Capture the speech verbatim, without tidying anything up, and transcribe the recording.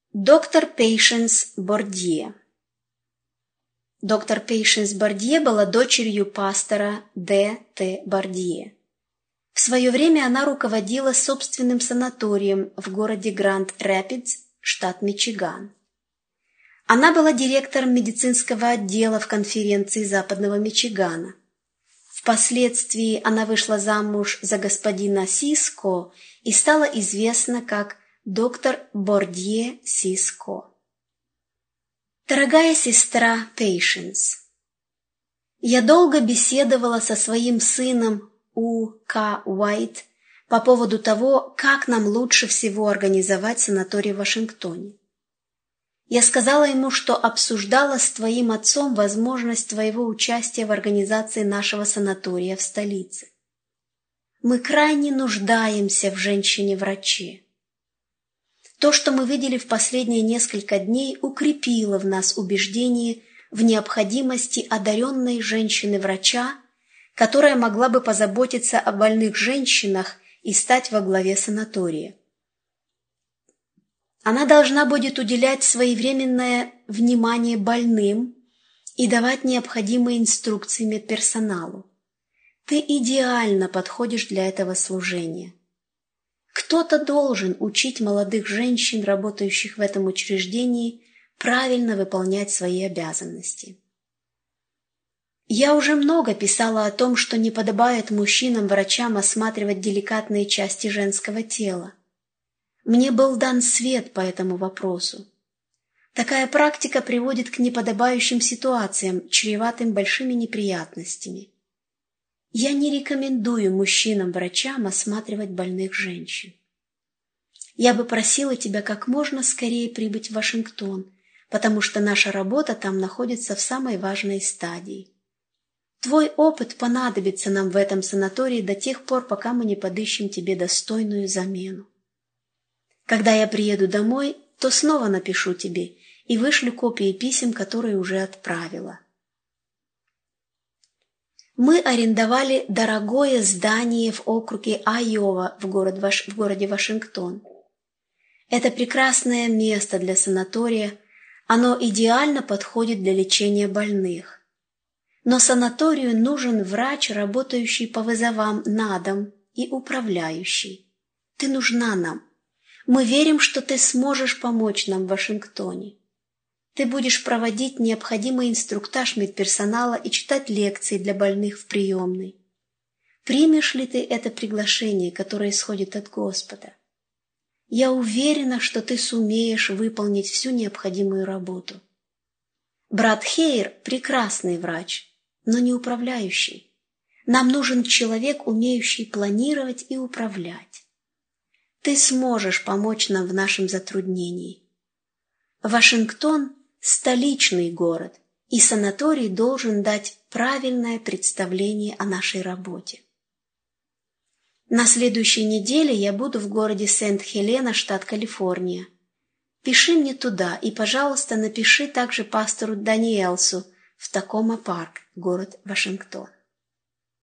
Доктор Пейшенс Бордье. Доктор Пейшенс Бордье была дочерью пастора Д. Т. Бордье. В свое время она руководила собственным санаторием в городе Гранд-Рэпидс, штат Мичиган. Она была директором медицинского отдела в конференции Западного Мичигана. Впоследствии она вышла замуж за господина Сиско и стала известна как доктор Бордье Сиско. Дорогая сестра Пейшенс, я долго беседовала со своим сыном У. К. Уайт по поводу того, как нам лучше всего организовать санаторий в Вашингтоне. Я сказала ему, что обсуждала с твоим отцом возможность твоего участия в организации нашего санатория в столице. Мы крайне нуждаемся в женщине-враче. То, что мы видели в последние несколько дней, укрепило в нас убеждение в необходимости одаренной женщины-врача, которая могла бы позаботиться о больных женщинах и стать во главе санатория. Она должна будет уделять своевременное внимание больным и давать необходимые инструкции медперсоналу. Ты идеально подходишь для этого служения. Кто-то должен учить молодых женщин, работающих в этом учреждении, правильно выполнять свои обязанности. Я уже много писала о том, что не подобает мужчинам-врачам осматривать деликатные части женского тела. Мне был дан свет по этому вопросу. Такая практика приводит к неподобающим ситуациям, чреватым большими неприятностями. Я не рекомендую мужчинам-врачам осматривать больных женщин. Я бы просила тебя как можно скорее прибыть в Вашингтон, потому что наша работа там находится в самой важной стадии. Твой опыт понадобится нам в этом санатории до тех пор, пока мы не подыщем тебе достойную замену. Когда я приеду домой, то снова напишу тебе и вышлю копии писем, которые уже отправила. Мы арендовали дорогое здание в округе Айова в, город Ваш... в городе Вашингтон. Это прекрасное место для санатория, оно идеально подходит для лечения больных. Но санаторию нужен врач, работающий по вызовам на дом, и управляющий. Ты нужна нам. Мы верим, что ты сможешь помочь нам в Вашингтоне. Ты будешь проводить необходимый инструктаж медперсонала и читать лекции для больных в приемной. Примешь ли ты это приглашение, которое исходит от Господа? Я уверена, что ты сумеешь выполнить всю необходимую работу. Брат Хейр – прекрасный врач, но не управляющий. Нам нужен человек, умеющий планировать и управлять. Ты сможешь помочь нам в нашем затруднении. Вашингтон – столичный город, и санаторий должен дать правильное представление о нашей работе. На следующей неделе я буду в городе Сент-Хелена, штат Калифорния. Пиши мне туда и, пожалуйста, напиши также пастору Даниэлсу в Такома Парк, город Вашингтон.